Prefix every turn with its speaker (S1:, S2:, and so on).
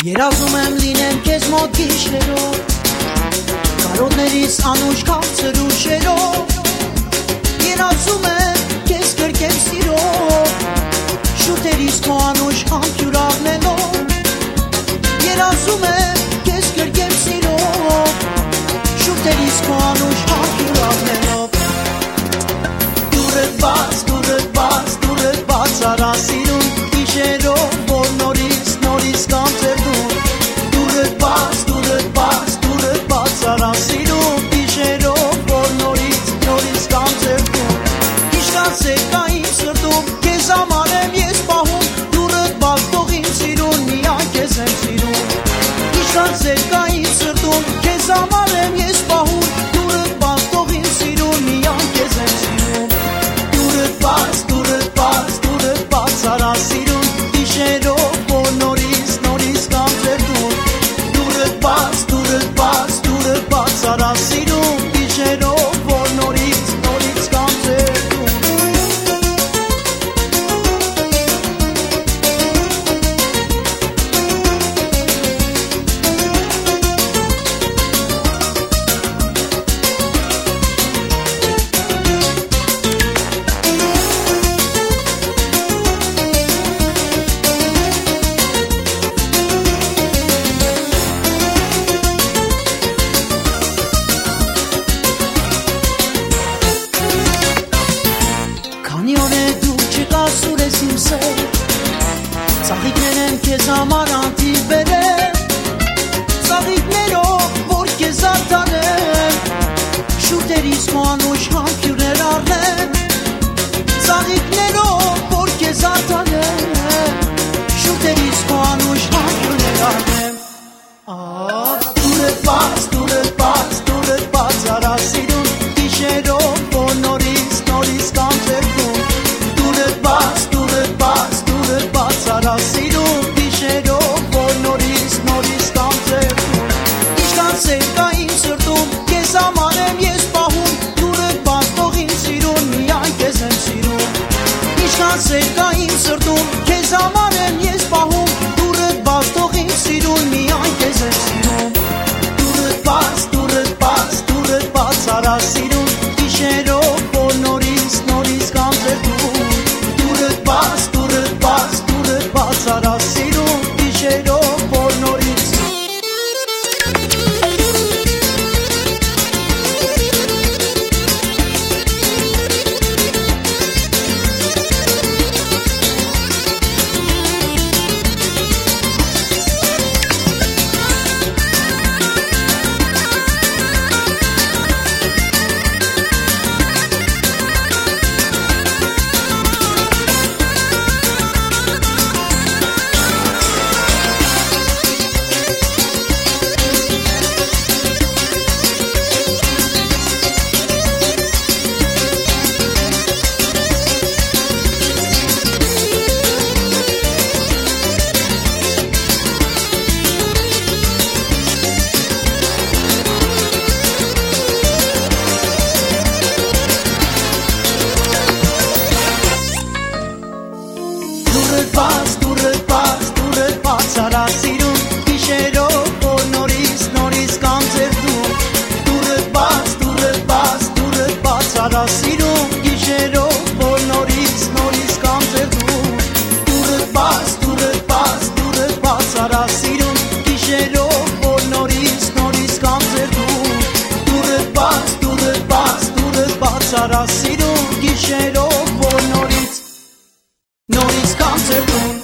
S1: Երազում եմ լինեմ քեզ մոտ գիշերով, կարոտներիս անուշ քաղցր ու շերով, երազում եմ քեզ գրկեմ սիրով, շուտերիս քո անուշ համբյուր առնելով, երազում եմ քեզ գրկեմ սիրով, շուտերիս քո անուշ համբյուր առնելով, դուրդ բաց, դուրդ բաց, դուրդ բաց արա սիրուն գիշերով, որ նորից կամ ձերդում, դուրդ բաց, դուրդ բաց, դուրդ բաց արա սիրում գիշերով, որ նորից կամ ձերդում, իշկացեք կա իմ սրտում, քեզ համար եմ ես պահում, դուրդ բաց թող իմ սիրուն, միայն քեզ եմ սիրում, իշկացեք կա իմ սրտում, քեզ համար եմ ես պահում, դուրդ բաց թող իմ սիրուն, միայն քեզ եմ սիրում, դուրդ բաց, դուրդ բաց, դուրդ բաց արա սիրում գիշերով, որ նորից կամ ձերդում, դուրդ բաց, դուրդ բաց, դուրդ բաց արա սիրում գիշերով, որ նորից կամ ձերդում, ծաղիկներ եմ քեզ համար անթիվ բերել, ծաղիկներով, որ քեզ արտանեմ, շուտերիս քո անուշ համբյուրներ առնեմ, ծաղիկներով, որ քեզ արտանեմ, շուտերիս քո անուշ համբյուրներ առնեմ, դուրդ բաց, դուրդ բաց, դուրդ բաց արա սիրուն գիշերով, որ նորից կամ ձերդում, դուրդ բաց, դուրդ բաց, դուրդ բաց արա սիրում գիշերով, որ նորից կամ ձերդում, իշկացեք կա իմ սրտում, քեզ համար եմ ես պահում, դուրդ բաց թող իմ սիրուն, միայն քեզ եմ սիրում, իշկացեք կա իմ սրտում, քեզ համար եմ ես պահում, դուրդ բաց թող իմ սիրուն, միայն քեզ եմ սիրում, դուրդ բաց, դուրդ բաց, դուրդ բաց արա սիրում գիշերով, որ նորից կամ ձերդում, դուրդ բաց, դուրդ բաց, դուրդ բաց արա սիրում գիշերով, որ նորից արա սիրում գիշերով, որ նորից կամ ձերդում, դուրդ բաց, դուրդ բաց, դուրդ բաց արա սիրում գիշերով, որ նորից կամ ձերդում, դուրդ բաց, դուրդ բաց, դուրդ բաց արա սիրում գիշերով, որ նորից կամ ձերդում, դուրդ բաց, դուրդ բաց, դուրդ բաց արա սիրում գիշերով, որ նորից կամ ձերդում